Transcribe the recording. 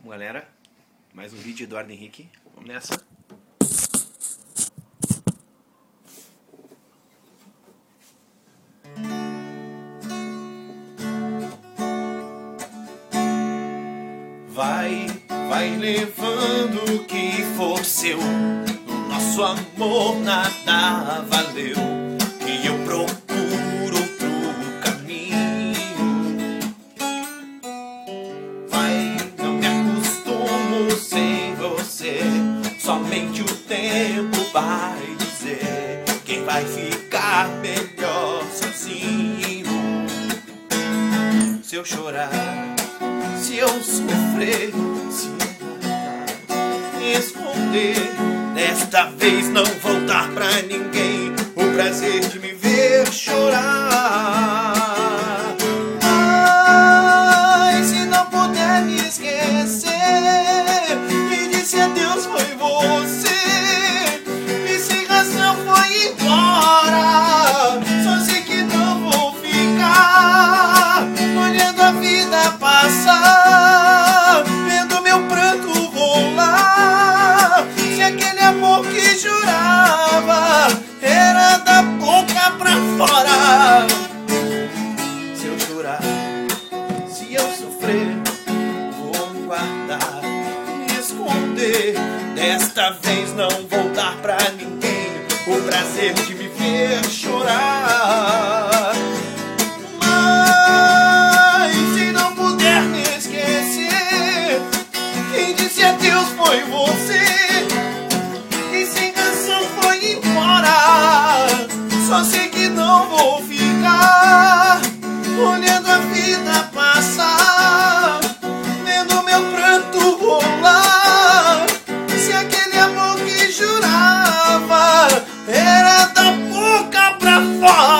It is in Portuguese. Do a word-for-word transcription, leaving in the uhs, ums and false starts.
Galera, mais um vídeo de Eduardo Henrique. Vamos nessa. Vai, vai levando o que for seu. No nosso amor nada valeu. Que eu procuro outro caminho. Vai, não me acostumo sem você. Somente o tempo vai dizer quem vai ficar melhor sozinho. Se eu chorar, se eu sofrer, se eu esconder, desta vez não voltar pra ninguém o prazer de me ver chorar. Ai, se não puder me esquecer, me disse adeus foi você, e sem razão foi embora. Só sei que não vou ficar olhando a vida passar, vendo meu pranto rolar. Se aquele amor que jurava era da boca pra fora. Se eu chorar, se eu sofrer, vou me guardar, me esconder. Desta vez não vou dar pra ninguém o prazer de me ver chorar. Deus foi você, e sem razão foi embora. Só sei que não vou ficar olhando a vida passar, vendo meu pranto rolar. Se aquele amor que jurava era da boca pra fora.